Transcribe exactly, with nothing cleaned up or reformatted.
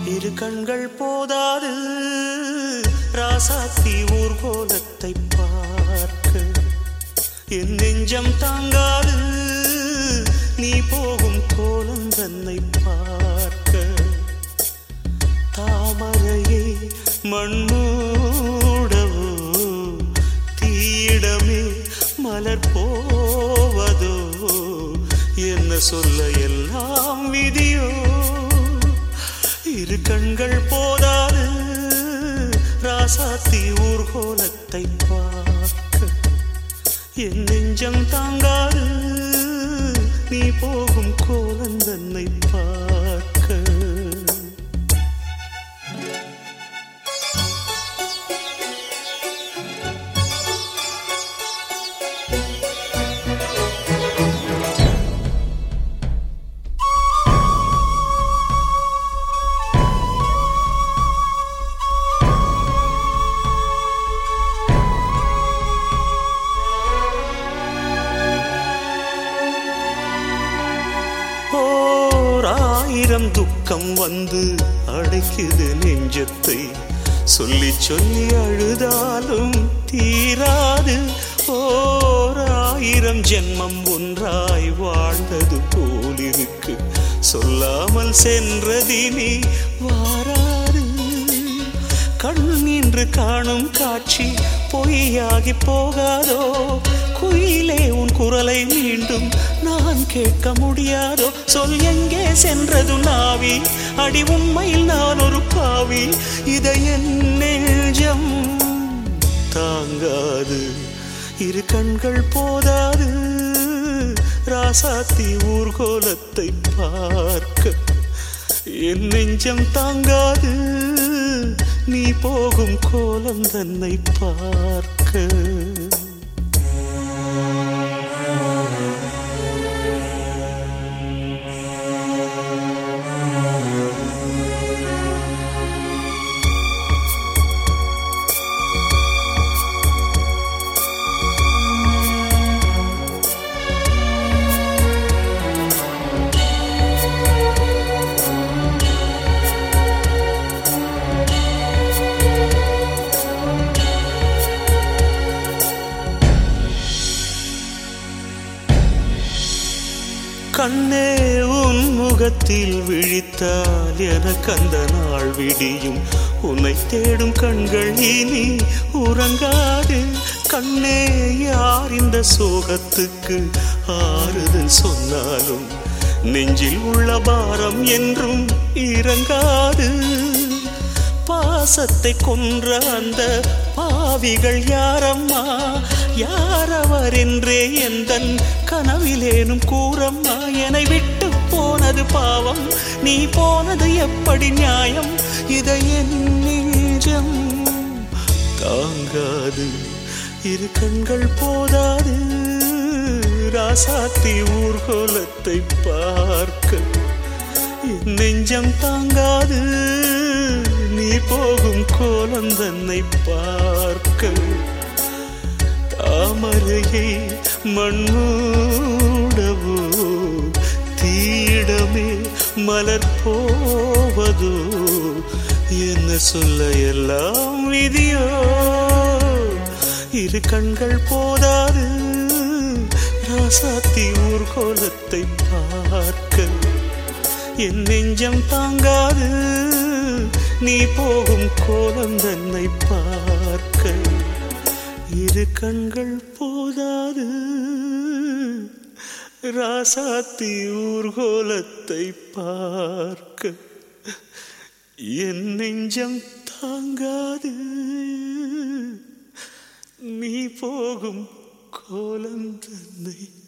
இரு கண்கள் போதாது ராசாத்தி ஊர்கோலத்தை பார்க்க, என் நெஞ்சம் தாங்காது நீ போகும் கோலம் தன்னை பார்க்க. தாமரையே மண்மூடவோ தீயிடமே மலர் போவதோ, என்ன சொல்ல எல்லாம் விதியோ. இரு கண்கள் போதாது ராசாத்தி ஊர்கோலத்தை பார்க்க, என் நெஞ்சம் தாங்காது நீ போகும் கோலம் தன்னை பார்க்க. ஆயிரம் துக்கம் வந்து அடைக்குது நெஞ்சத்தை, சொல்லி சொல்லி அழுதாலும் தீராது. ஓர் ஆயிரம் ஜென்மம் ஒன்றாய் வாழ்ந்தது போலிருக்கு, சொல்லாமல் சென்றதினி வாராது. கண் நின்று காணும் காட்சி பொய்யாகி போகாதோ, குயிலே உன் குரலை மீண்டும் நான் கேட்க முடியாதோ. சொல் எங்கே சென்றது நாவி, அடி உண்மையில் நான் ஒரு பாவி, இதை என் நெஞ்சம் தாங்காது. இரு கண்கள் போதாது ராசாத்தி ஊர்கோலத்தை பார்க்க, என் நெஞ்சம் தாங்காது நீ போகும் கோலம் தன்னை பார்க்க. கண்ணே உன் முகத்தில் விழித்தால் எனக்கு அந்த நாள் விடியும், உன்னை தேடும் கண்கள் இனி உறங்காது. கண்ணே யார் இந்த சோகத்துக்கு ஆறுதல் சொன்னாலும் நெஞ்சில் உள்ள பாரம் என்றும் இறங்காது. பாசத்தை கொன்ற அந்த பாவிகள் யாரம்மா, யாரவர் என்றே எந்தன் கனவிலேனும் கூறம்மா. என்னை விட்டு போனது பாவம், நீ போனது எப்படி நியாயம், இதை என் நெஞ்சம் தாங்காது. இரு கண்கள் போதாது ராசாத்தி ஊர்கோலத்தை பார்க்க, என் நெஞ்சம் தாங்காது நீ போகும் கோலம் தன்னை பார்க்க. தாமரையை மண்மூடவோ தீயிடமே மலர் போவதோ, என்ன சொல்ல எல்லாம் விதியோ. இரு கண்கள் போதாது ராசாத்தி ஊர்கோலத்தை பார்க்க, என் நெஞ்சம் தாங்காது நீ போகும் கோலம் தன்னை பார்க்க. இரு கண்கள் போதாது ராசாத்தி ஊர்கோலத்தை பார்க்க, என் நெஞ்சம் தாங்காது நீ போகும் கோலம் தன்னை